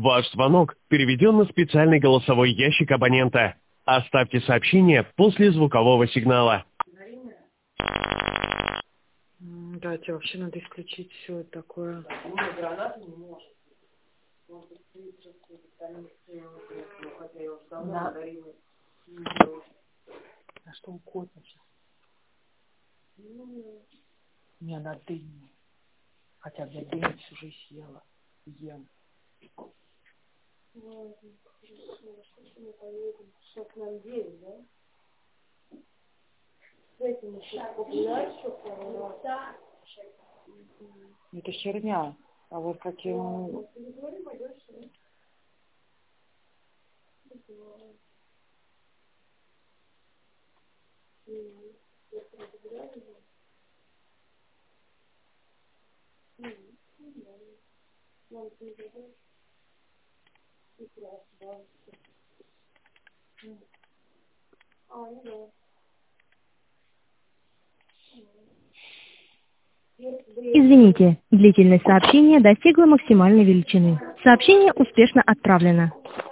Ваш звонок переведен на специальный голосовой ящик абонента. Оставьте сообщение после звукового сигнала. Да, тебе вообще надо исключить все это такое. Да. А что он котит сейчас? Не, она дынь. Хотя я дынь всю жизнь съела. Ем. Мы поедем, что к нам 9, да? С этим еще погулять, что да. Это херня. А вот какие... Извините, длительность сообщения достигла максимальной величины. Сообщение успешно отправлено.